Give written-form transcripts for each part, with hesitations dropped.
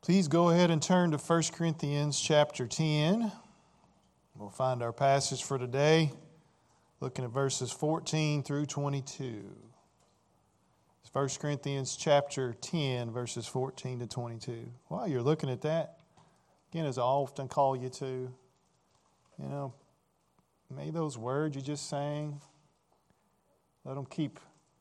Please go ahead and turn to 1 Corinthians chapter 10. We'll find our passage for today, looking at verses 14 through 22. It's 1 Corinthians chapter 10, verses 14 to 22. While you're looking at that, again, as I often call you to, may those words you just sang, let them keep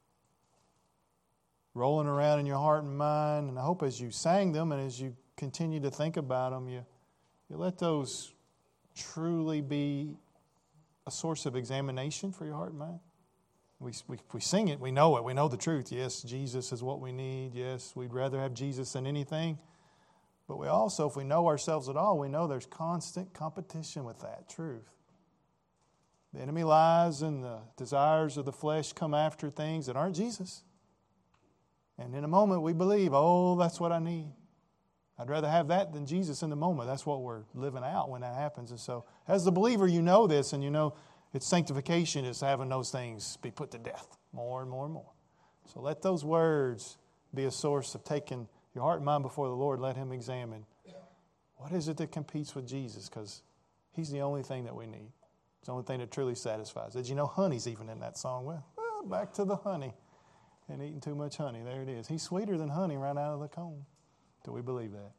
rolling around in your heart and mind. And I hope as you sang them and as you continue to think about them, you let those truly be a source of examination for your heart and mind. We sing it, we know it, we know the truth. Yes, Jesus is what we need. Yes, we'd rather have Jesus than anything. But we also, if we know ourselves at all, we know there's constant competition with that truth. The enemy lies and the desires of the flesh come after things that aren't Jesus. And in a moment we believe, oh, that's what I need. I'd rather have that than Jesus in the moment. That's what we're living out when that happens. And so as the believer, you know this, and you know its sanctification is having those things be put to death more and more and more. So let those words be a source of taking your heart and mind before the Lord. Let Him examine what is it that competes with Jesus, because He's the only thing that we need. It's the only thing that truly satisfies. Did you know honey's even in that song? Well, back to the honey. And eating too much honey. There it is. He's sweeter than honey right out of the comb. Do we believe that?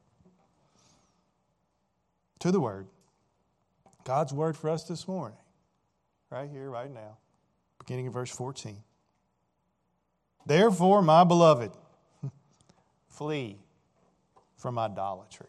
To the Word. God's Word for us this morning. Right here, right now. Beginning of verse 14. Therefore, my beloved, flee from idolatry.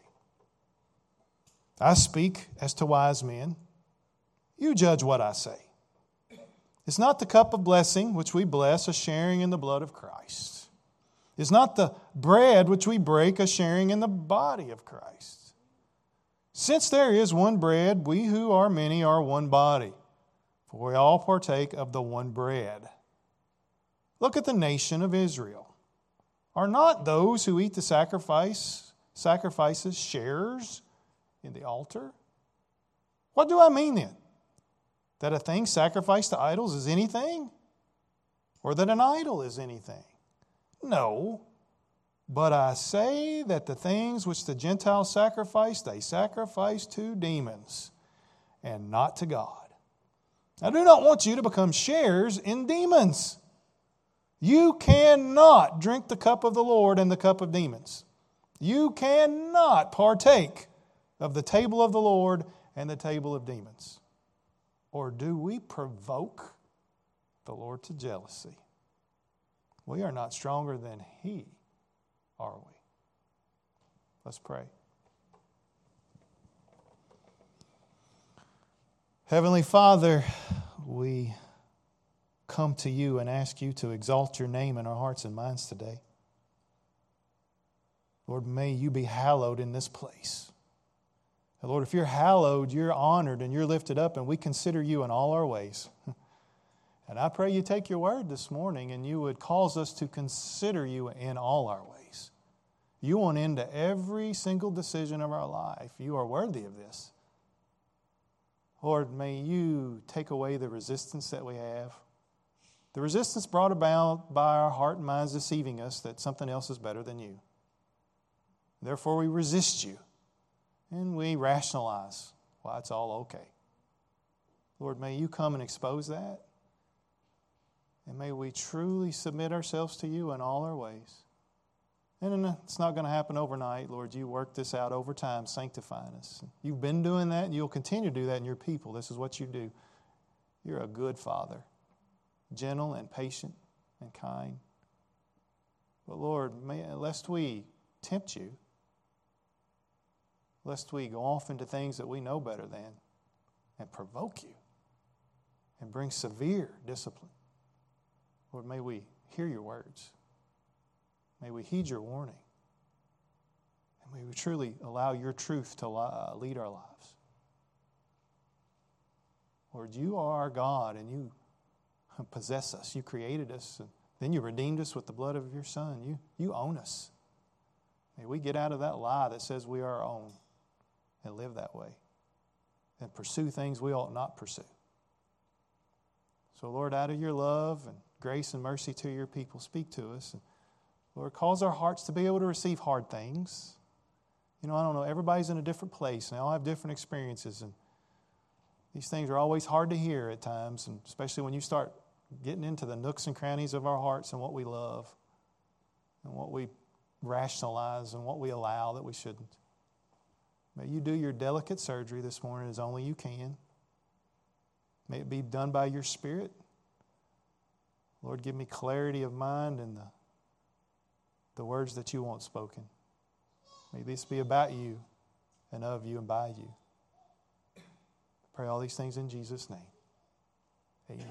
I speak as to wise men. You judge what I say. Is not the cup of blessing which we bless a sharing in the blood of Christ? Is not the bread which we break a sharing in the body of Christ? Since there is one bread, we who are many are one body, for we all partake of the one bread. Look at the nation of Israel. Are not those who eat the sacrifices sharers in the altar? What do I mean then? That a thing sacrificed to idols is anything? Or that an idol is anything? No. But I say that the things which the Gentiles sacrifice, they sacrifice to demons and not to God. I do not want you to become sharers in demons. You cannot drink the cup of the Lord and the cup of demons. You cannot partake of the table of the Lord and the table of demons. Or do we provoke the Lord to jealousy? We are not stronger than He, are we? Let's pray. Heavenly Father, we come to You and ask You to exalt Your name in our hearts and minds today. Lord, may You be hallowed in this place. Lord, if You're hallowed, You're honored and You're lifted up, and we consider You in all our ways. And I pray You take Your word this morning and You would cause us to consider You in all our ways. You want into every single decision of our life. You are worthy of this. Lord, may You take away the resistance that we have. The resistance brought about by our heart and minds deceiving us that something else is better than You. Therefore, we resist You. And we rationalize why it's all okay. Lord, may You come and expose that. And may we truly submit ourselves to You in all our ways. And it's not going to happen overnight. Lord, You work this out over time, sanctifying us. You've been doing that, and You'll continue to do that in Your people. This is what You do. You're a good Father, gentle and patient and kind. But Lord, lest we tempt You, lest we go off into things that we know better than and provoke You and bring severe discipline. Lord, may we hear Your words. May we heed Your warning. And may we truly allow Your truth to lead our lives. Lord, You are our God and You possess us. You created us. And then You redeemed us with the blood of Your Son. You own us. May we get out of that lie that says we are our own and live that way and pursue things we ought not pursue. So, Lord, out of Your love and grace and mercy to Your people, speak to us. And Lord, cause our hearts to be able to receive hard things I don't know, everybody's in a different place, and they all have different experiences, and these things are always hard to hear at times, and especially when you start getting into the nooks and crannies of our hearts and what we love and what we rationalize and what we allow that we shouldn't. May you do your delicate surgery this morning as only you can. May it be done by your Spirit. Lord, give me clarity of mind and the words that you want spoken. May this be about you and of you and by you. Pray all these things in Jesus' name. Amen.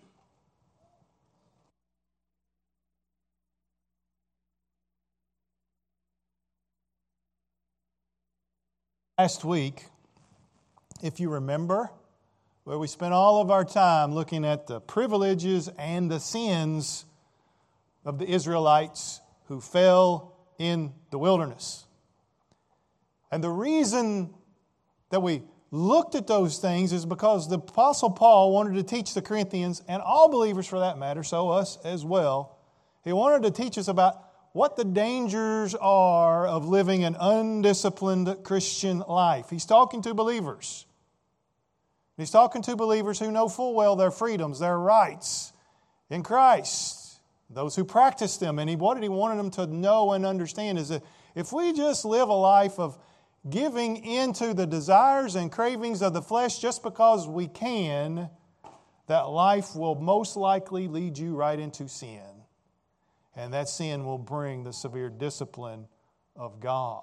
Last week, if you remember, where we spent all of our time looking at the privileges and the sins of the Israelites who fell in the wilderness. And the reason that we looked at those things is because the Apostle Paul wanted to teach the Corinthians, and all believers for that matter, so us as well, he wanted to teach us about what the dangers are of living an undisciplined Christian life. He's talking to believers. He's talking to believers who know full well their freedoms, their rights in Christ, those who practice them. And what he wanted them to know and understand is that if we just live a life of giving into the desires and cravings of the flesh just because we can, that life will most likely lead you right into sin. And that sin will bring the severe discipline of God.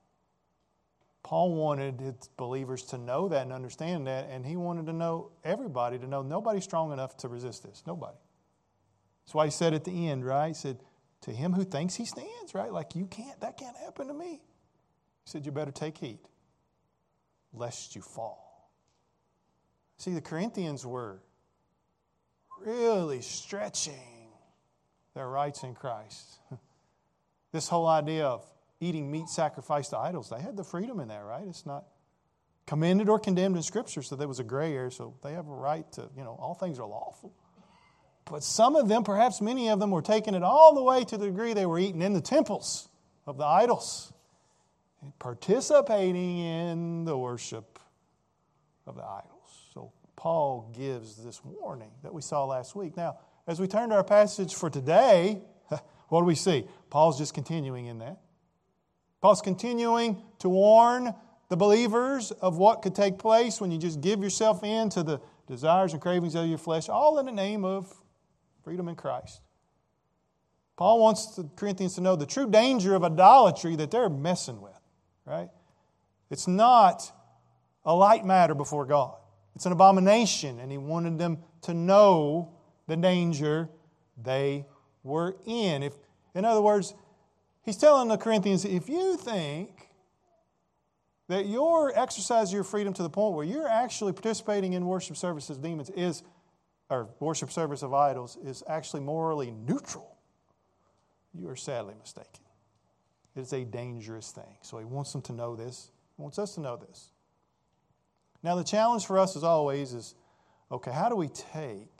Paul wanted his believers to know that and understand that, and he wanted to know everybody to know nobody's strong enough to resist this. Nobody. That's why he said at the end, right? He said, to him who thinks he stands, right? Like that can't happen to me. He said, you better take heed, lest you fall. See, the Corinthians were really stretching their rights in Christ. This whole idea of eating meat sacrificed to idols, they had the freedom in that, right? It's not commended or condemned in Scripture, so there was a gray area, so they have a right to, all things are lawful. But some of them, perhaps many of them, were taking it all the way to the degree they were eating in the temples of the idols, and participating in the worship of the idols. So Paul gives this warning that we saw last week. Now, as we turn to our passage for today, what do we see? Paul's just continuing in that. Paul's continuing to warn the believers of what could take place when you just give yourself in to the desires and cravings of your flesh, all in the name of freedom in Christ. Paul wants the Corinthians to know the true danger of idolatry that they're messing with, right? It's not a light matter before God. It's an abomination, and he wanted them to know the danger they were in. In other words, he's telling the Corinthians, if you think that your exercise your freedom to the point where you're actually participating in worship service of demons or worship service of idols is actually morally neutral, you are sadly mistaken. It is a dangerous thing. So he wants them to know this. He wants us to know this. Now the challenge for us as always is, okay, how do we take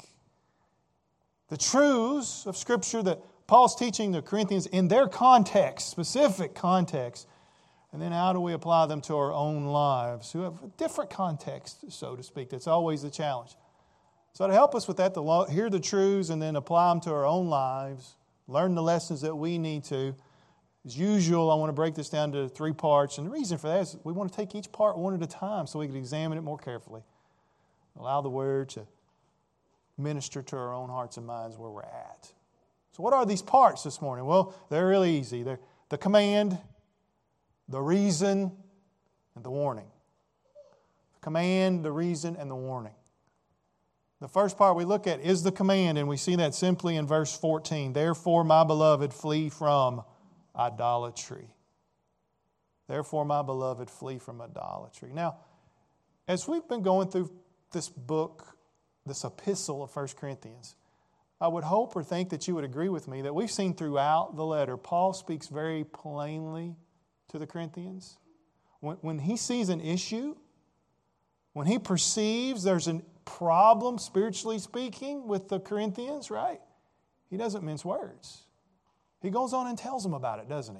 the truths of Scripture that Paul's teaching the Corinthians in their context, specific context, and then how do we apply them to our own lives who have a different context, so to speak? That's always the challenge. So to help us with that, to hear the truths and then apply them to our own lives, learn the lessons that we need to. As usual, I want to break this down to 3 parts, and the reason for that is we want to take each part one at a time so we can examine it more carefully. Allow the Word to minister to our own hearts and minds where we're at. So what are these parts this morning? Well, they're really easy. They're the command, the reason, and the warning. The command, the reason, and the warning. The first part we look at is the command, and we see that simply in verse 14. Therefore, my beloved, flee from idolatry. Therefore, my beloved, flee from idolatry. Now, as we've been going through this book, this epistle of 1 Corinthians, I would hope or think that you would agree with me that we've seen throughout the letter, Paul speaks very plainly to the Corinthians. When he sees an issue, when he perceives there's a problem, spiritually speaking, with the Corinthians, right? He doesn't mince words. He goes on and tells them about it, doesn't he?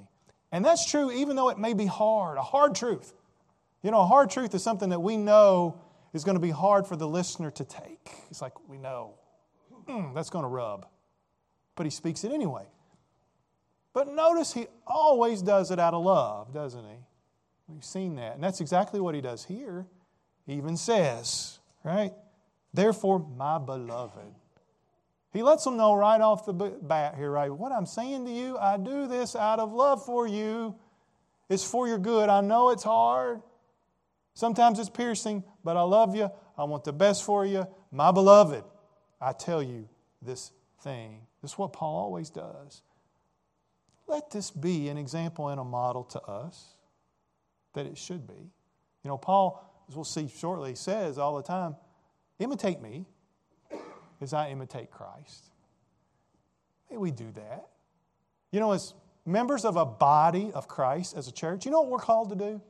And that's true even though it may be hard, a hard truth. You know, a hard truth is something that we know is going to be hard for the listener to take. It's like, we know, that's going to rub. But he speaks it anyway. But notice he always does it out of love, doesn't he? We've seen that. And that's exactly what he does here. He even says, right? Therefore, my beloved. He lets them know right off the bat here, right? What I'm saying to you, I do this out of love for you. It's for your good. I know it's hard. Sometimes it's piercing, but I love you. I want the best for you. My beloved, I tell you this thing. This is what Paul always does. Let this be an example and a model to us that it should be. You know, Paul, as we'll see shortly, says all the time, imitate me as I imitate Christ. May we do that. You know, as members of a body of Christ, as a church, you know what we're called to do?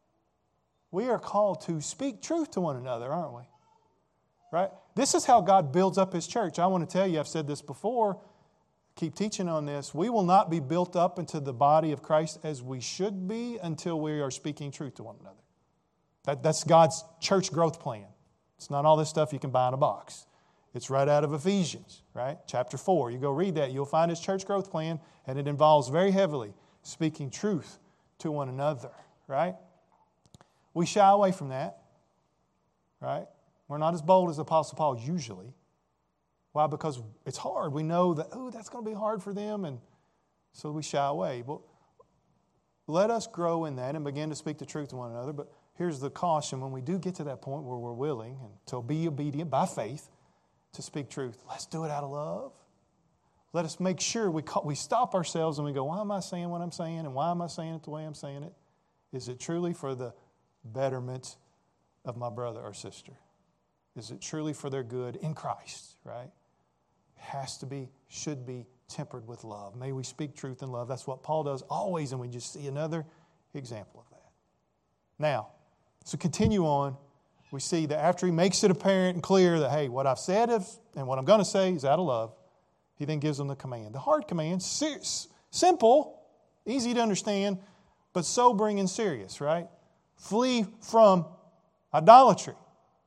We are called to speak truth to one another, aren't we? Right? This is how God builds up His church. I want to tell you, I've said this before, keep teaching on this. We will not be built up into the body of Christ as we should be until we are speaking truth to one another. That's God's church growth plan. It's not all this stuff you can buy in a box. It's right out of Ephesians, right? Chapter 4. You go read that. You'll find His church growth plan, and it involves very heavily speaking truth to one another, right? We shy away from that, right? We're not as bold as Apostle Paul usually. Why? Because it's hard. We know that, that's going to be hard for them, and so we shy away. But let us grow in that and begin to speak the truth to one another. But here's the caution. When we do get to that point where we're willing and to be obedient by faith to speak truth, let's do it out of love. Let us make sure we stop ourselves and we go, why am I saying what I'm saying? And why am I saying it the way I'm saying it? Is it truly for the betterment of my brother or sister? Is it truly for their good in Christ, right? Has to be, should be tempered with love. May we speak truth in love. That's what Paul does always, and we just see another example of that. Now, so continue on. We see that after he makes it apparent and clear that, hey, what I've said and what I'm going to say is out of love, he then gives them the command. The hard command, simple, easy to understand, but sobering and serious, right? Flee from idolatry.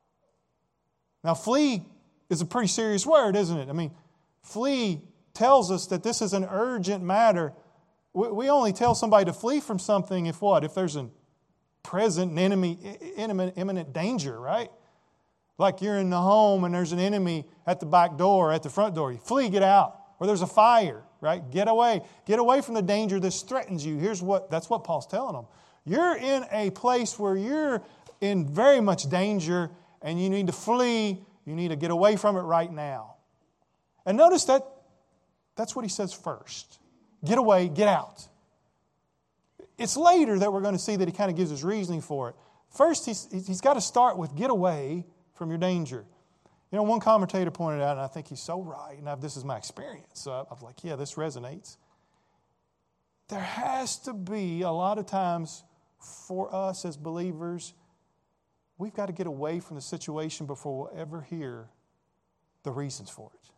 Now, flee is a pretty serious word, isn't it? I mean, flee tells us that this is an urgent matter. We only tell somebody to flee from something if what? If there's a present enemy, imminent danger, right? Like you're in the home and there's an enemy at the back door, at the front door. You flee, get out. Or there's a fire, right? Get away. Get away from the danger that threatens you. That's what Paul's telling them. You're in a place where you're in very much danger and you need to flee. You need to get away from it right now. And notice that's what he says first. Get away, get out. It's later that we're going to see that he kind of gives his reasoning for it. First, he's got to start with get away from your danger. You know, one commentator pointed out, and I think he's so right, and this is my experience, so I was like, yeah, this resonates. There has to be a lot of times for us as believers, we've got to get away from the situation before we'll ever hear the reasons for it.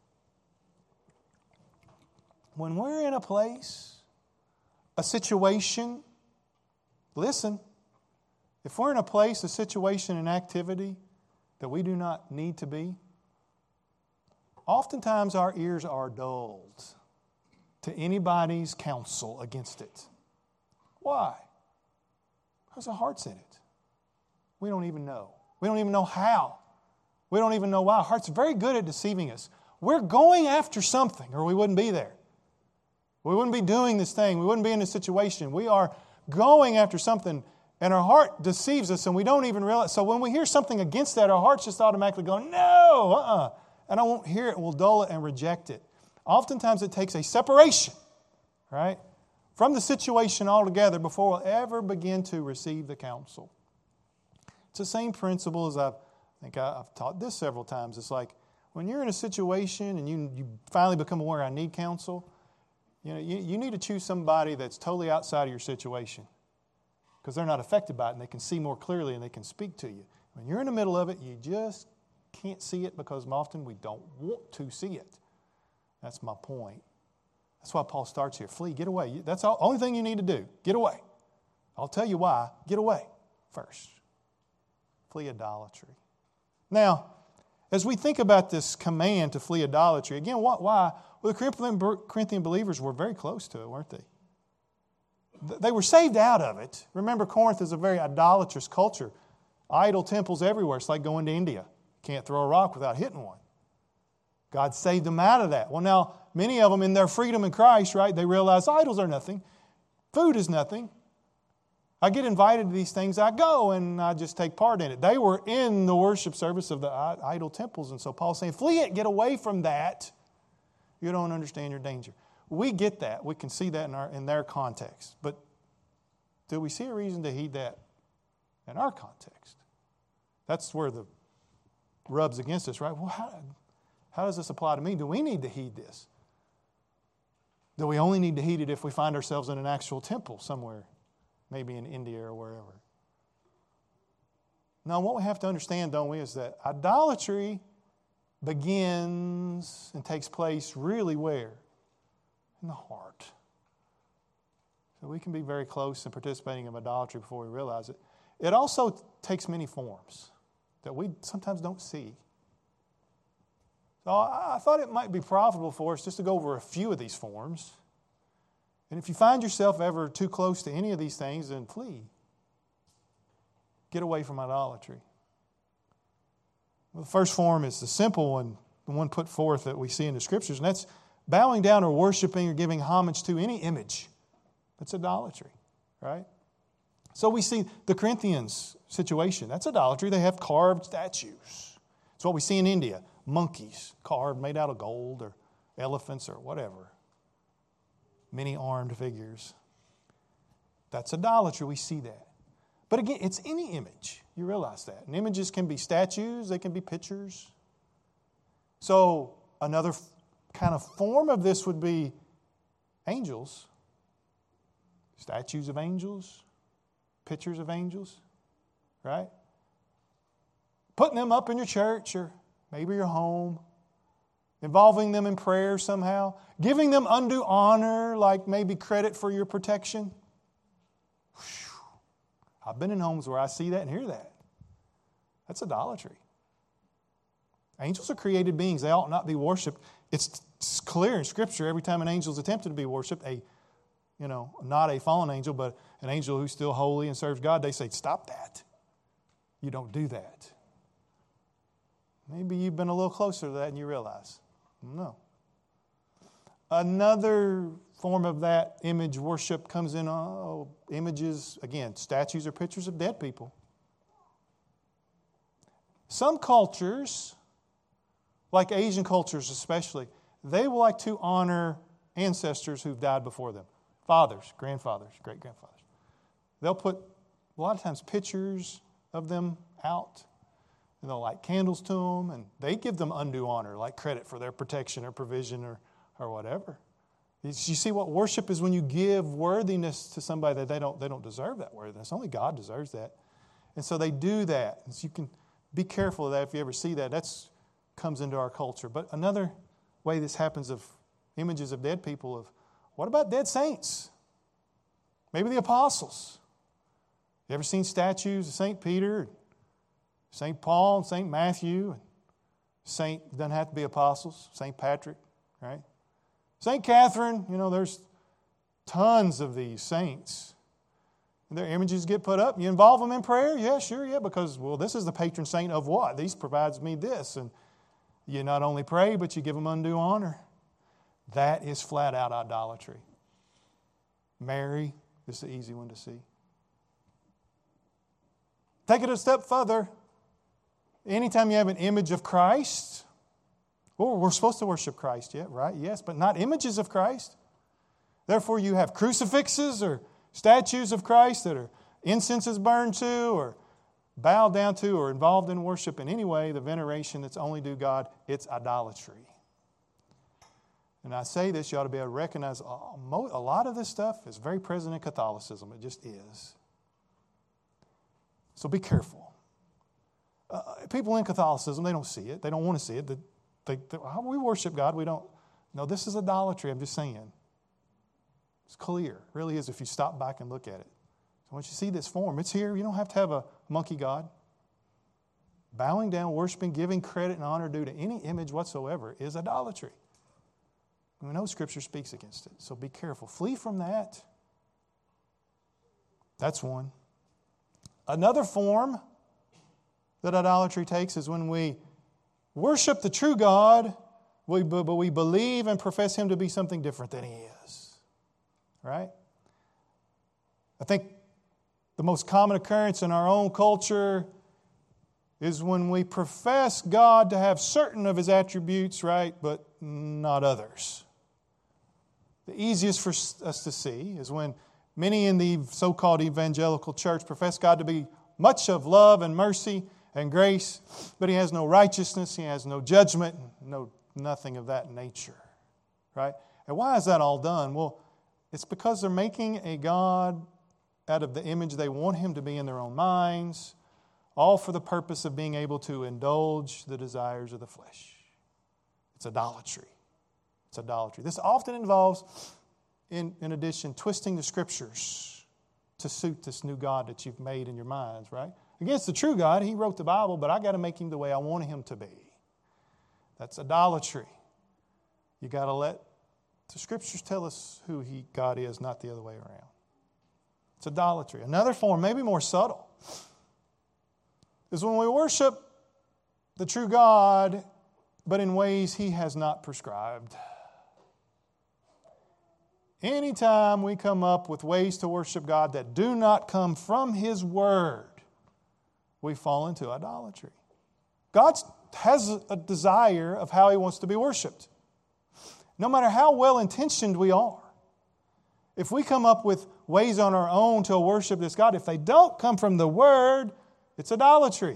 When we're in a place, a situation, listen, if we're in a place, a situation, an activity that we do not need to be, oftentimes our ears are dulled to anybody's counsel against it. Why? Because our heart's in it. We don't even know. We don't even know how. We don't even know why. Our heart's very good at deceiving us. We're going after something or we wouldn't be there. We wouldn't be doing this thing. We wouldn't be in this situation. We are going after something and our heart deceives us and we don't even realize. So when we hear something against that, our heart's just automatically going, no, and I won't hear it. We'll dull it and reject it. Oftentimes it takes a separation, right, from the situation altogether before we'll ever begin to receive the counsel. It's the same principle as I think I've taught this several times. It's like when you're in a situation and you finally become aware I need counsel, you need to choose somebody that's totally outside of your situation because they're not affected by it and they can see more clearly and they can speak to you. When you're in the middle of it, you just can't see it because often we don't want to see it. That's my point. That's why Paul starts here. Flee, get away. That's the only thing you need to do. Get away. I'll tell you why. Get away first. Flee idolatry. Now, as we think about this command to flee idolatry, again, why? Well, the Corinthian believers were very close to it, weren't they? They were saved out of it. Remember, Corinth is a very idolatrous culture. Idol temples everywhere. It's like going to India. Can't throw a rock without hitting one. God saved them out of that. Well, now, many of them in their freedom in Christ, right, they realize idols are nothing. Food is nothing. I get invited to these things, I go, and I just take part in it. They were in the worship service of the idol temples, and so Paul's saying, flee it, get away from that. You don't understand your danger. We get that. We can see that in their context. But do we see a reason to heed that in our context? That's where the rub's against us, right? Well, how does this apply to me? Do we need to heed this? Do we only need to heed it if we find ourselves in an actual temple somewhere? Maybe in India or wherever. Now, what we have to understand, don't we, is that idolatry begins and takes place really where? In the heart. So we can be very close in participating in idolatry before we realize it. It also takes many forms that we sometimes don't see. So I thought it might be profitable for us just to go over a few of these forms. And if you find yourself ever too close to any of these things, then flee. Get away from idolatry. Well, the first form is the simple one, the one put forth that we see in the Scriptures, and that's bowing down or worshiping or giving homage to any image. That's idolatry, right? So we see the Corinthians situation. That's idolatry. They have carved statues. It's what we see in India. Monkeys carved, made out of gold, or elephants or whatever. Many armed figures. That's idolatry. We see that. But again, it's any image. You realize that. And images can be statues. They can be pictures. So another kind of form of this would be angels. Statues of angels. Pictures of angels. Right? Putting them up in your church or maybe your home. Involving them in prayer somehow. Giving them undue honor, like maybe credit for your protection. Whew. I've been in homes where I see that and hear that. That's idolatry. Angels are created beings. They ought not be worshipped. It's clear in Scripture every time an angel is attempted to be worshipped, not a fallen angel, but an angel who's still holy and serves God, they say, stop that. You don't do that. Maybe you've been a little closer to that and you realize. No. Another form of that image worship comes in images, again, statues or pictures of dead people. Some cultures, like Asian cultures especially, they will like to honor ancestors who've died before them. Fathers, grandfathers, great-grandfathers. They'll put, a lot of times, pictures of them out. And they'll light candles to them, and they give them undue honor, like credit for their protection or provision or whatever. You see what worship is when you give worthiness to somebody that they don't deserve that worthiness. Only God deserves that. And so they do that. And so you can be careful of that if you ever see that. That comes into our culture. But another way this happens of images of dead people, what about dead saints? Maybe the apostles. You ever seen statues of St. Peter, St. Paul, and St. Matthew, and Saint, doesn't have to be apostles, St. Patrick, right? St. Catherine, there's tons of these saints. And their images get put up. You involve them in prayer? Yeah, sure, yeah, because, this is the patron saint of what? These provides me this. And you not only pray, but you give them undue honor. That is flat out idolatry. Mary is the easy one to see. Take it a step further. Anytime you have an image of Christ, we're supposed to worship Christ, yeah, right? Yes, but not images of Christ. Therefore, you have crucifixes or statues of Christ that are incenses burned to or bowed down to or involved in worship in any way, the veneration that's only due God, it's idolatry. And I say this, you ought to be able to recognize a lot of this stuff is very present in Catholicism. It just is. So be careful. People in Catholicism, they don't see it. They don't want to see it. We worship God. We don't. No, this is idolatry. I'm just saying. It's clear. It really is if you stop back and look at it. So once you see this form, it's here. You don't have to have a monkey god. Bowing down, worshiping, giving credit and honor due to any image whatsoever is idolatry. We know Scripture speaks against it, so be careful. Flee from that. That's one. Another form that idolatry takes is when we worship the true God, but we believe and profess Him to be something different than He is. Right? I think the most common occurrence in our own culture is when we profess God to have certain of His attributes, right, but not others. The easiest for us to see is when many in the so-called evangelical church profess God to be much of love and mercy and grace, but He has no righteousness, He has no judgment, nothing of that nature. Right? And why is that all done? Well, it's because they're making a God out of the image they want Him to be in their own minds, all for the purpose of being able to indulge the desires of the flesh. It's idolatry. It's idolatry. This often involves, in addition, twisting the Scriptures to suit this new God that you've made in your minds, right? Against the true God, He wrote the Bible, but I got to make Him the way I want Him to be. That's idolatry. You got to let the Scriptures tell us who God is, not the other way around. It's idolatry. Another form, maybe more subtle, is when we worship the true God, but in ways He has not prescribed. Anytime we come up with ways to worship God that do not come from His Word, we fall into idolatry. God has a desire of how He wants to be worshiped. No matter how well-intentioned we are, if we come up with ways on our own to worship this God, if they don't come from the Word, it's idolatry.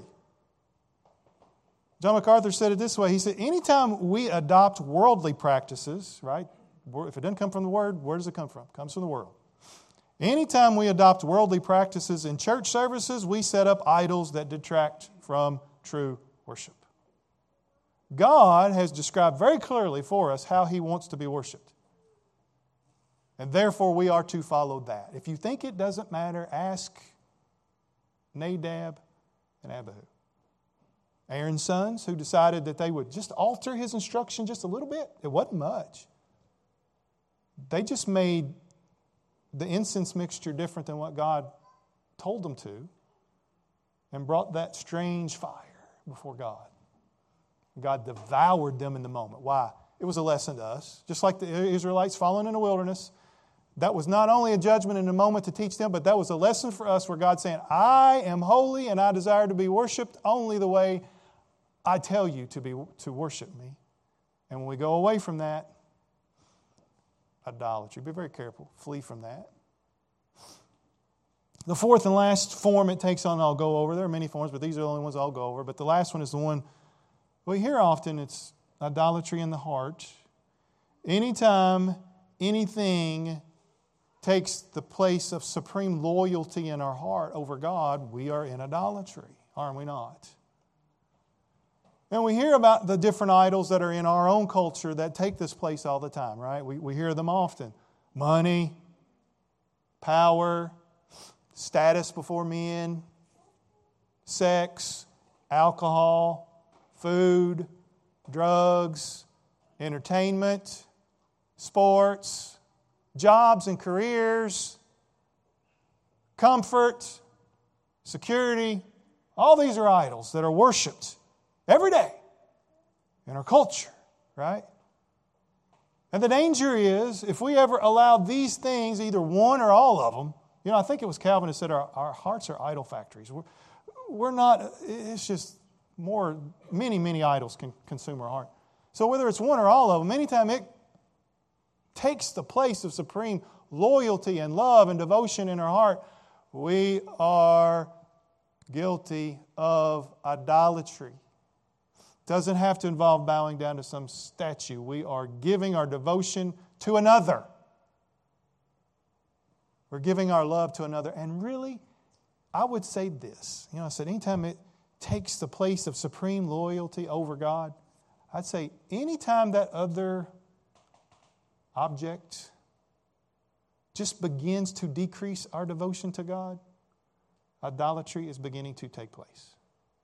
John MacArthur said it this way. He said, anytime we adopt worldly practices, right? If it doesn't come from the Word, where does it come from? It comes from the world. Anytime we adopt worldly practices in church services, we set up idols that detract from true worship. God has described very clearly for us how He wants to be worshiped. And therefore we are to follow that. If you think it doesn't matter, ask Nadab and Abihu. Aaron's sons who decided that they would just alter his instruction just a little bit. It wasn't much. They just made the incense mixture different than what God told them to and brought that strange fire before God. God devoured them in the moment. Why? It was a lesson to us. Just like the Israelites falling in the wilderness, that was not only a judgment in the moment to teach them, but that was a lesson for us where God's saying, I am holy and I desire to be worshiped only the way I tell you to worship me. And when we go away from that, idolatry. Be very careful. Flee from that. The fourth and last form it takes on, I'll go over. There are many forms, but these are the only ones I'll go over. But the last one is the one we hear often. It's idolatry in the heart. Anytime anything takes the place of supreme loyalty in our heart over God, we are in idolatry, aren't we not? And we hear about the different idols that are in our own culture that take this place all the time, right? We hear them often. Money, power, status before men, sex, alcohol, food, drugs, entertainment, sports, jobs and careers, comfort, security. All these are idols that are worshipped every day in our culture, right? And the danger is, if we ever allow these things, either one or all of them, I think it was Calvin who said our hearts are idol factories. We're not, it's just many idols can consume our heart. So whether it's one or all of them, anytime it takes the place of supreme loyalty and love and devotion in our heart, we are guilty of idolatry. Doesn't have to involve bowing down to some statue. We are giving our devotion to another. We're giving our love to another. And really, I would say this. I said anytime it takes the place of supreme loyalty over God, I'd say anytime that other object, just begins to decrease our devotion to God, idolatry is beginning to take place.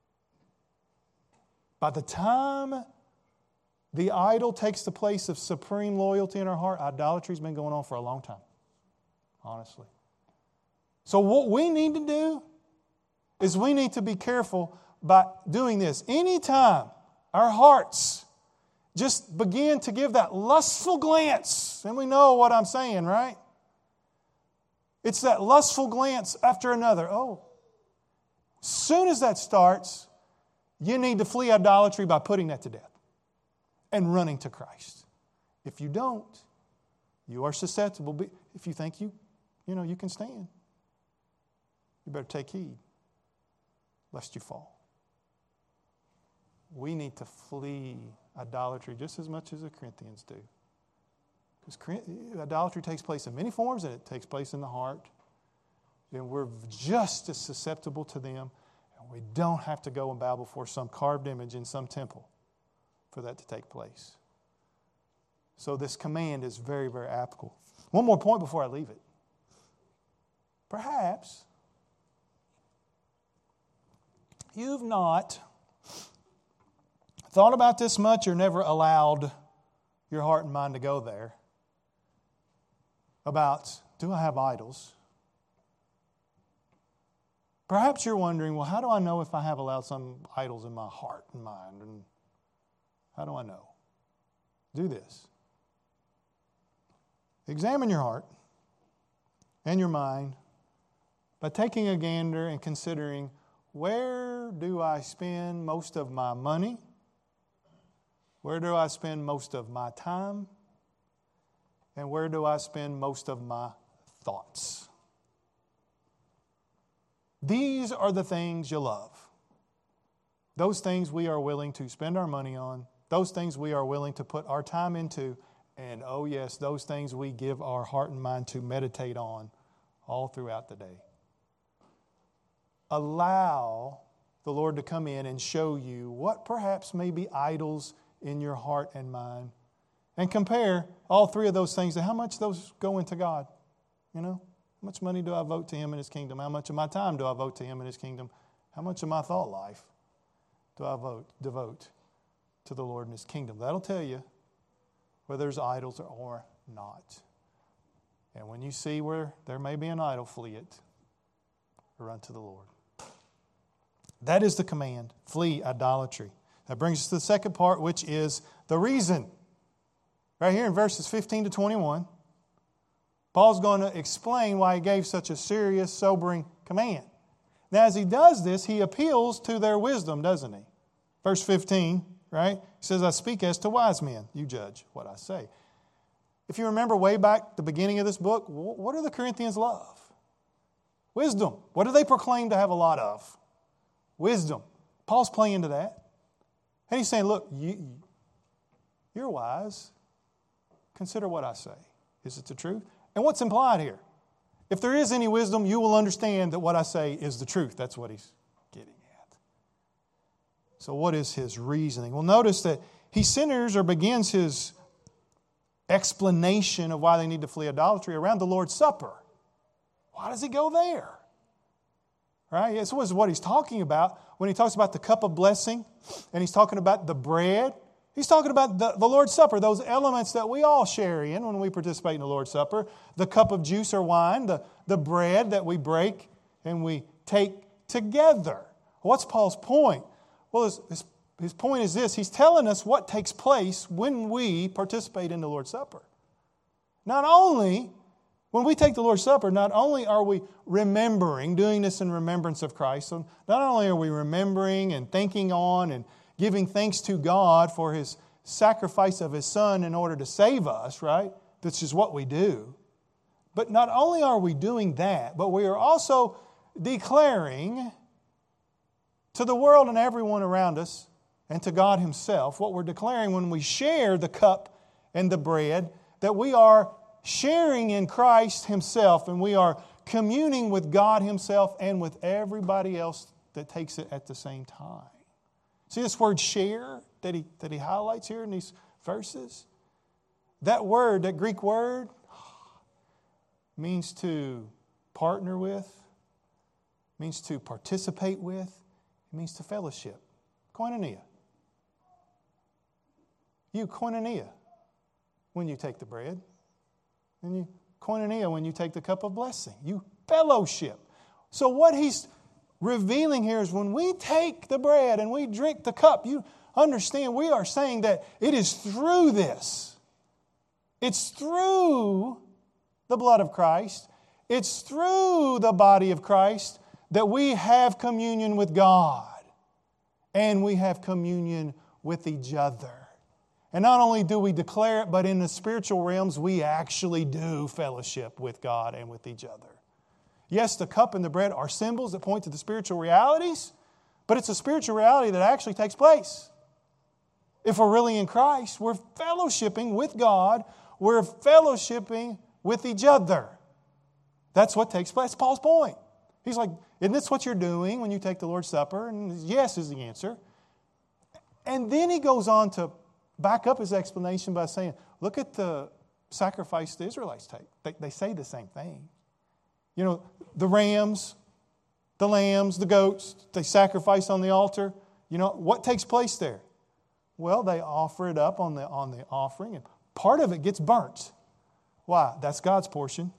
By the time the idol takes the place of supreme loyalty in our heart, idolatry has been going on for a long time, honestly. So what we need to do is we need to be careful by doing this. Anytime our hearts just begin to give that lustful glance, and we know what I'm saying, right? It's that lustful glance after another. Oh, as soon as that starts, you need to flee idolatry by putting that to death and running to Christ. If you don't, you are susceptible. If you think you can stand, you better take heed lest you fall. We need to flee idolatry just as much as the Corinthians do. Because idolatry takes place in many forms, and it takes place in the heart. And we're just as susceptible to them. And we don't have to go and bow before some carved image in some temple for that to take place. So this command is very, very applicable. One more point before I leave it. Perhaps you've not thought about this much or never allowed your heart and mind to go there about, do I have idols? Perhaps you're wondering, well, how do I know if I have allowed some idols in my heart and mind? And how do I know? Do this. Examine your heart and your mind by taking a gander and considering, where do I spend most of my money? Where do I spend most of my time? And where do I spend most of my thoughts? These are the things you love. Those things we are willing to spend our money on. Those things we are willing to put our time into. And oh yes, those things we give our heart and mind to meditate on all throughout the day. Allow the Lord to come in and show you what perhaps may be idols in your heart and mind. And compare all three of those things to how much those go into God. You know, how much money do I vote to Him in His kingdom? How much of my time do I vote to Him in His kingdom? How much of my thought life do I devote to the Lord and His kingdom? That'll tell you whether there's idols or not. And when you see where there may be an idol, flee it. Run to the Lord. That is the command. Flee idolatry. That brings us to the second part, which is the reason. Right here in verses 15 to 21, Paul's going to explain why he gave such a serious, sobering command. Now, as he does this, he appeals to their wisdom, doesn't he? Verse 15, right? He says, I speak as to wise men. You judge what I say. If you remember way back at the beginning of this book, what do the Corinthians love? Wisdom. What do they proclaim to have a lot of? Wisdom. Paul's playing into that. And he's saying, look, you're wise. Consider what I say. Is it the truth? And what's implied here? If there is any wisdom, you will understand that what I say is the truth. That's what he's getting at. So what is his reasoning? Well, notice that he centers or begins his explanation of why they need to flee idolatry around the Lord's Supper. Why does he go there? Right? This was what he's talking about when he talks about the cup of blessing and he's talking about the bread. He's talking about the Lord's Supper, those elements that we all share in when we participate in the Lord's Supper. The cup of juice or wine, the bread that we break and we take together. What's Paul's point? Well, his point is this. He's telling us what takes place when we participate in the Lord's Supper. Not only, when we take the Lord's Supper, not only are we remembering, doing this in remembrance of Christ, so not only are we remembering and thinking on and giving thanks to God for His sacrifice of His Son in order to save us, right? This is what we do. But not only are we doing that, but we are also declaring to the world and everyone around us and to God Himself, what we're declaring when we share the cup and the bread, that we are sharing in Christ Himself and we are communing with God Himself and with everybody else that takes it at the same time. See this word share that he highlights here in these verses? That word, that Greek word, means to partner with, means to participate with, it means to fellowship. Koinonia. You koinonia when you take the bread. And you koinonia when you take the cup of blessing. You fellowship. So what he's revealing here is when we take the bread and we drink the cup, you understand we are saying that it is through this. It's through the blood of Christ. It's through the body of Christ that we have communion with God. And we have communion with each other. And not only do we declare it, but in the spiritual realms, we actually do fellowship with God and with each other. Yes, the cup and the bread are symbols that point to the spiritual realities, but it's a spiritual reality that actually takes place. If we're really in Christ, we're fellowshipping with God, we're fellowshipping with each other. That's what takes place. That's Paul's point. He's like, isn't this what you're doing when you take the Lord's Supper? And yes is the answer. And then he goes on to back up his explanation by saying, look at the sacrifice the Israelites take. They say the same thing. You know, the rams, the lambs, the goats, they sacrifice on the altar. You know, what takes place there? Well, they offer it up on the offering, and part of it gets burnt. Why? That's God's portion.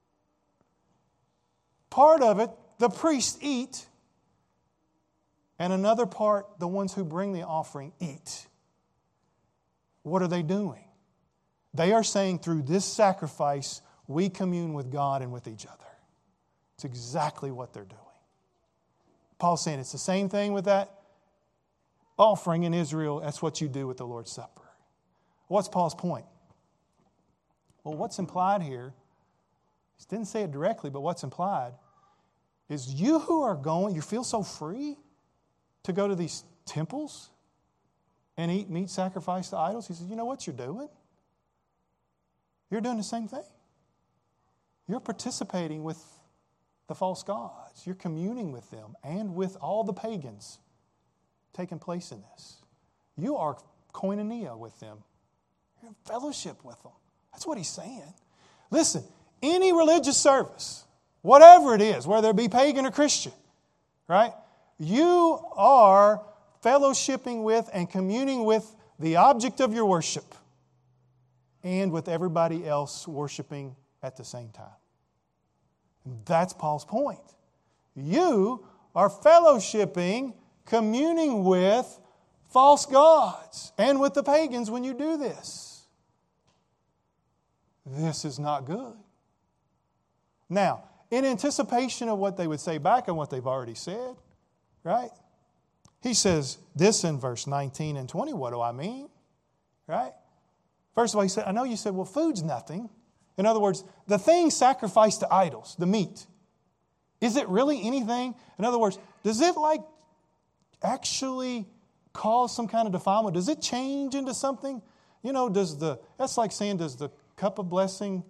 Part of it, the priests eat, and another part, the ones who bring the offering eat. What are they doing? They are saying through this sacrifice, we commune with God and with each other. It's exactly what they're doing. Paul's saying it's the same thing with that offering in Israel. That's what you do with the Lord's Supper. What's Paul's point? Well, what's implied here, he didn't say it directly, but what's implied is you who are going, you feel so free to go to these temples and eat meat sacrificed to idols. He says, you know what you're doing? You're doing the same thing. You're participating with the false gods. You're communing with them and with all the pagans taking place in this. You are koinonia with them. You're in fellowship with them. That's what he's saying. Listen, any religious service, whatever it is, whether it be pagan or Christian, right? You are fellowshipping with and communing with the object of your worship and with everybody else worshiping at the same time. And that's Paul's point. You are fellowshipping, communing with false gods and with the pagans when you do this. This is not good. Now, in anticipation of what they would say back and what they've already said, right? He says this in verse 19 and 20. What do I mean? Right? First of all, he said, I know you said, well, food's nothing. In other words, the thing sacrificed to idols, the meat, is it really anything? In other words, does it actually cause some kind of defilement? Does it change into something? You know, that's like saying, does the cup of blessing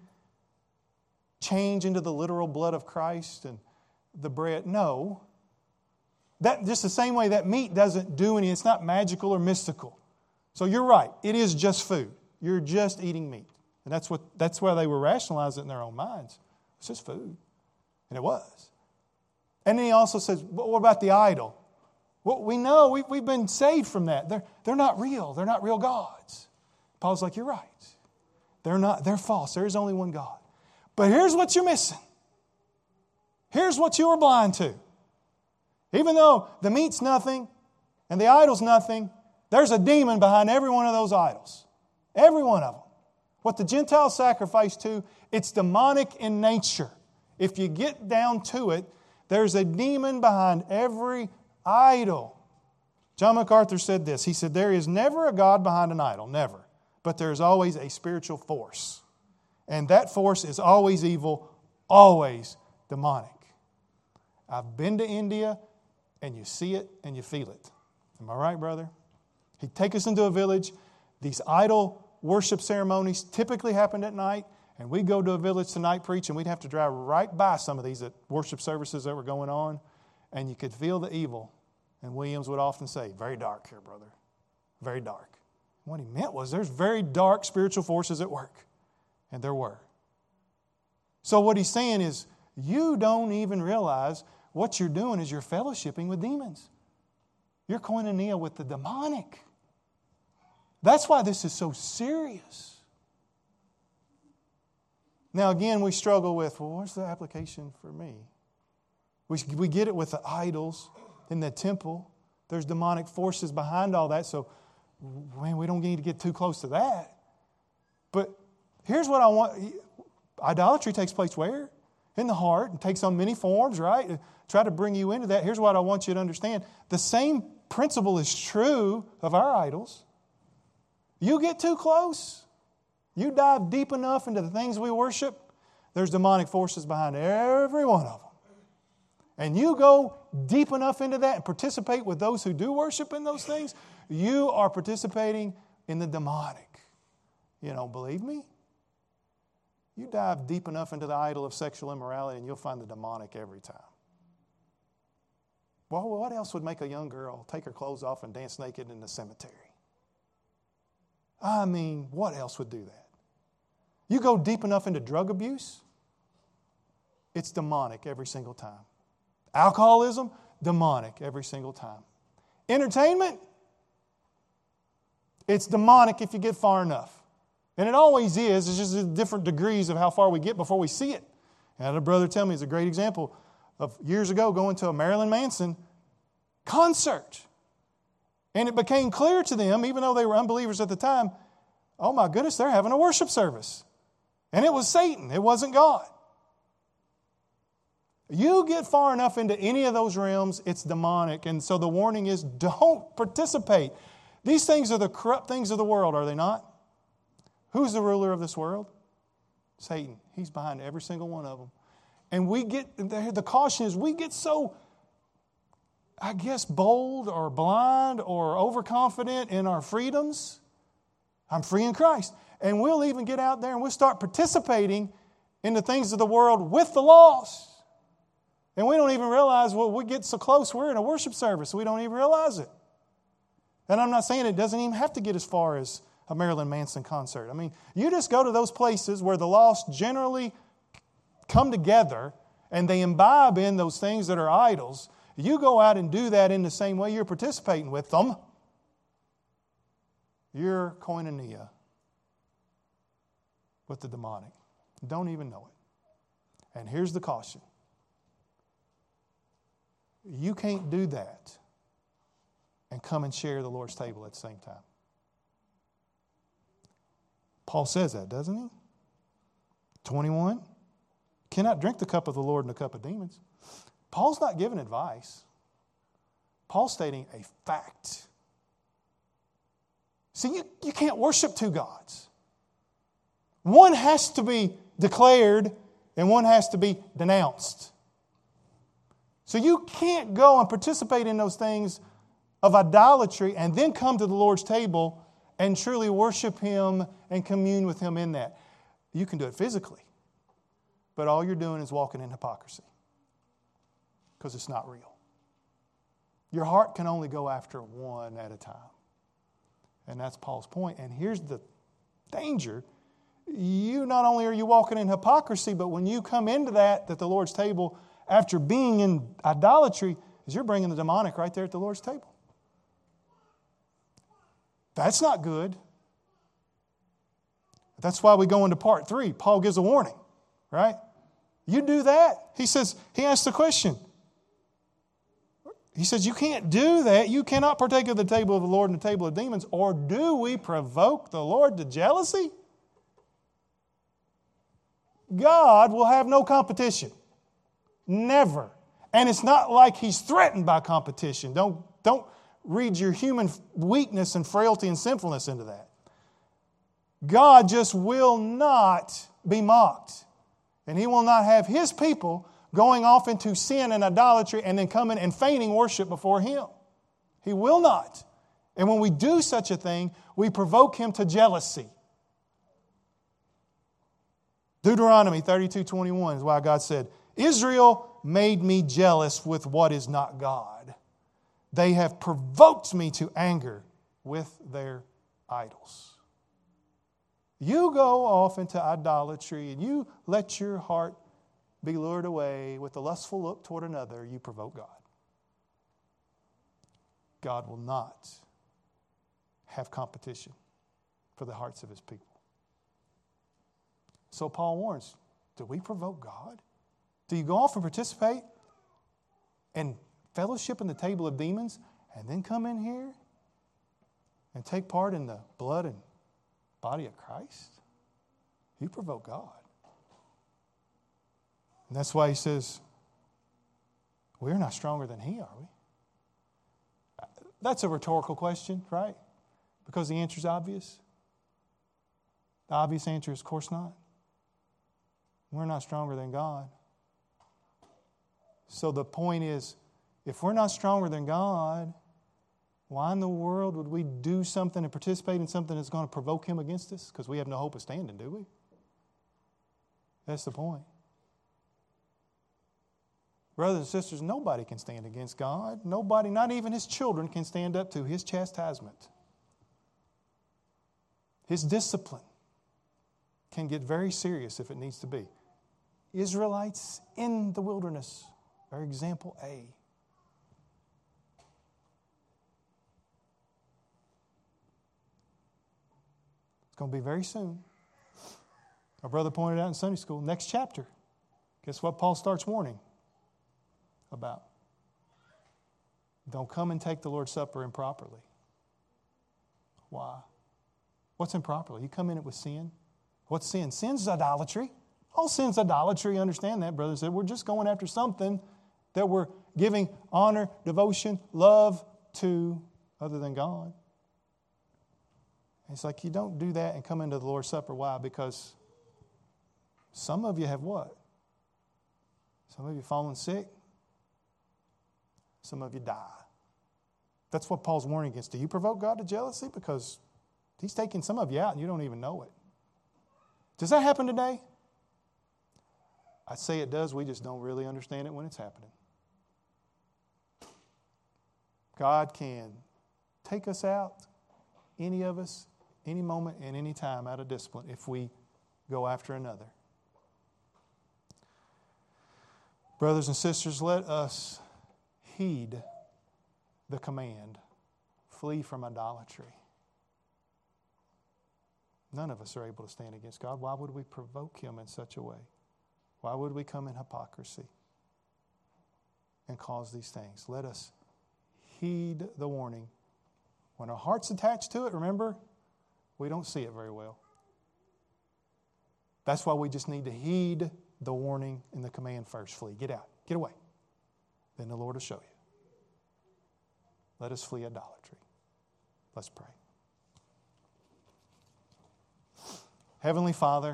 change into the literal blood of Christ and the bread? No. That just the same way that meat doesn't do anything. It's not magical or mystical. So you're right. It is just food. You're just eating meat. And that's why they were rationalizing it in their own minds. It's just food. And it was. And then he also says, what about the idol? Well, we know we've been saved from that. They're not real. They're not real gods. Paul's like, you're right. They're false. There is only one God. But here's what you're missing. Here's what you were blind to. Even though the meat's nothing and the idol's nothing, there's a demon behind every one of those idols. Every one of them. What the Gentiles sacrifice to, it's demonic in nature. If you get down to it, there's a demon behind every idol. John MacArthur said this. He said, there is never a God behind an idol. Never. But there is always a spiritual force. And that force is always evil, always demonic. I've been to India, and you see it and you feel it. Am I right, brother? He'd take us into a village. These idol worship ceremonies typically happened at night, and we'd go to a village tonight preach, and we'd have to drive right by some of these worship services that were going on, and you could feel the evil. And Williams would often say, very dark here, brother. Very dark. What he meant was there's very dark spiritual forces at work. And there were. So what he's saying is, you don't even realize what you're doing is you're fellowshipping with demons. You're koinonia with the demonic. That's why this is so serious. Now again, we struggle with, well, what's the application for me? We get it with the idols in the temple. There's demonic forces behind all that, so man, we don't need to get too close to that. But here's what I want. Idolatry takes place where? In the heart. It takes on many forms, right? Try to bring you into that. Here's what I want you to understand. The same principle is true of our idols. You get too close, you dive deep enough into the things we worship, there's demonic forces behind every one of them. And you go deep enough into that and participate with those who do worship in those things, you are participating in the demonic. You don't believe me? You dive deep enough into the idol of sexual immorality and you'll find the demonic every time. Well, what else would make a young girl take her clothes off and dance naked in the cemetery? I mean, what else would do that? You go deep enough into drug abuse, it's demonic every single time. Alcoholism, demonic every single time. Entertainment, it's demonic if you get far enough. And it always is. It's just different degrees of how far we get before we see it. I had a brother tell me, it's a great example of years ago going to a Marilyn Manson concert. And it became clear to them, even though they were unbelievers at the time, oh my goodness, they're having a worship service. And it was Satan. It wasn't God. You get far enough into any of those realms, it's demonic. And so the warning is, don't participate. These things are the corrupt things of the world, are they not? Who's the ruler of this world? Satan. He's behind every single one of them. And the caution is we get so, I guess, bold or blind or overconfident in our freedoms. I'm free in Christ. And we'll even get out there and we'll start participating in the things of the world with the lost. And we don't even realize, well, we get so close, we're in a worship service, so we don't even realize it. And I'm not saying it doesn't even have to get as far as a Marilyn Manson concert. I mean, you just go to those places where the lost generally come together and they imbibe in those things that are idols. You go out and do that in the same way you're participating with them. You're koinonia with the demonic. Don't even know it. And here's the caution. You can't do that and come and share the Lord's table at the same time. Paul says that, doesn't he? 21. Cannot drink the cup of the Lord and the cup of demons. Paul's not giving advice. Paul's stating a fact. See, you can't worship two gods. One has to be declared and one has to be denounced. So you can't go and participate in those things of idolatry and then come to the Lord's table and truly worship Him and commune with Him in that. You can do it physically, but all you're doing is walking in hypocrisy because it's not real. Your heart can only go after one at a time. And that's Paul's point. And here's the danger. You not only are you walking in hypocrisy, but when you come into that the Lord's table, after being in idolatry, is you're bringing the demonic right there at the Lord's table. That's not good. That's why we go into part 3. Paul gives a warning, right? You do that. He asks the question. He says, you can't do that. You cannot partake of the table of the Lord and the table of demons. Or do we provoke the Lord to jealousy? God will have no competition. Never. And it's not like He's threatened by competition. Don't read your human weakness and frailty and sinfulness into that. God just will not be mocked. And He will not have His people going off into sin and idolatry and then coming and feigning worship before Him. He will not. And when we do such a thing, we provoke Him to jealousy. Deuteronomy 32:21 is why God said, Israel made me jealous with what is not God. They have provoked me to anger with their idols. you go off into idolatry and you let your heart be lured away with a lustful look toward another, you provoke God. God will not have competition for the hearts of His people. So Paul warns, do we provoke God? Do you go off and participate and fellowship in the table of demons and then come in here and take part in the blood and body of Christ? You provoke God. And that's why he says, we're not stronger than He, are we? That's a rhetorical question, right? Because the answer is obvious. The obvious answer is, of course not. We're not stronger than God. So the point is, if we're not stronger than God, why in the world would we do something and participate in something that's going to provoke Him against us? Because we have no hope of standing, do we? That's the point. Brothers and sisters, nobody can stand against God. Nobody, not even His children, can stand up to His chastisement. His discipline can get very serious if it needs to be. Israelites in the wilderness are example A. It's going to be very soon. Our brother pointed out in Sunday school, next chapter. Guess what Paul starts warning about? Don't come and take the Lord's Supper improperly. Why? What's improperly? You come in it with sin. What's sin? Sin's idolatry. All sin's idolatry. Understand that, brothers. We're just going after something that we're giving honor, devotion, love to other than God. It's like you don't do that and come into the Lord's Supper. Why? Because some of you have what? Some of you fallen sick. Some of you die. That's what Paul's warning against. Do you provoke God to jealousy? Because He's taking some of you out and you don't even know it. Does that happen today? I'd say it does. We just don't really understand it when it's happening. God can take us out, any of us, any moment and any time out of discipline if we go after another. Brothers and sisters, let us heed the command, flee from idolatry. None of us are able to stand against God. Why would we provoke Him in such a way? Why would we come in hypocrisy and cause these things? Let us heed the warning. When our heart's attached to it, remember, we don't see it very well. That's why we just need to heed the warning and the command first. Flee. Get out. Get away. Then the Lord will show you. Let us flee idolatry. Let's pray. Heavenly Father,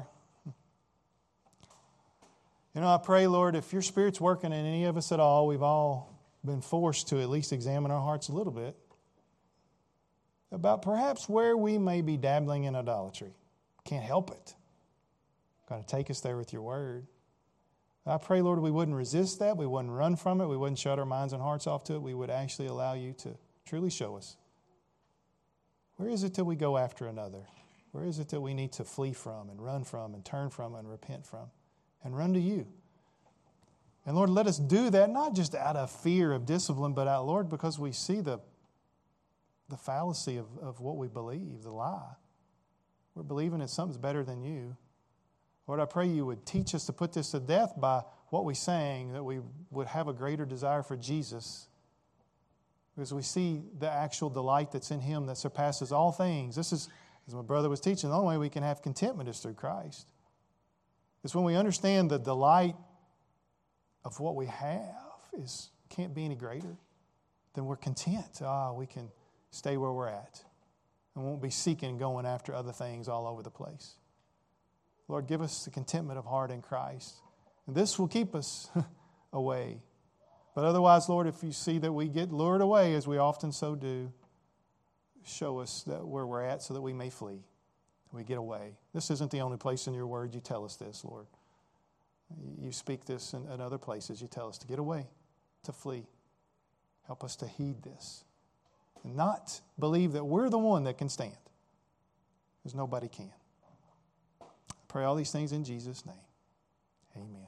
I pray, Lord, if your Spirit's working in any of us at all, we've all been forced to at least examine our hearts a little bit about perhaps where we may be dabbling in idolatry. Can't help it. Got to take us there with your word. I pray, Lord, we wouldn't resist that. We wouldn't run from it. We wouldn't shut our minds and hearts off to it. We would actually allow you to truly show us. Where is it till we go after another? Where is it that we need to flee from and run from and turn from and repent from and run to you? And Lord, let us do that not just out of fear of discipline, but out, Lord, because we see the fallacy of what we believe, the lie. We're believing that something's better than you. Lord, I pray you would teach us to put this to death by what we sang, that we would have a greater desire for Jesus, because we see the actual delight that's in Him that surpasses all things. This is, as my brother was teaching, the only way we can have contentment is through Christ. It's when we understand the delight of what we have can't be any greater, then we're content. We can stay where we're at and won't be seeking and going after other things all over the place. Lord, give us the contentment of heart in Christ. And this will keep us away. But otherwise, Lord, if you see that we get lured away, as we often so do, show us that where we're at so that we may flee. We get away. This isn't the only place in your word you tell us this, Lord. You speak this in other places. You tell us to get away, to flee. Help us to heed this and not believe that we're the one that can stand, because nobody can. Pray all these things in Jesus' name. Amen.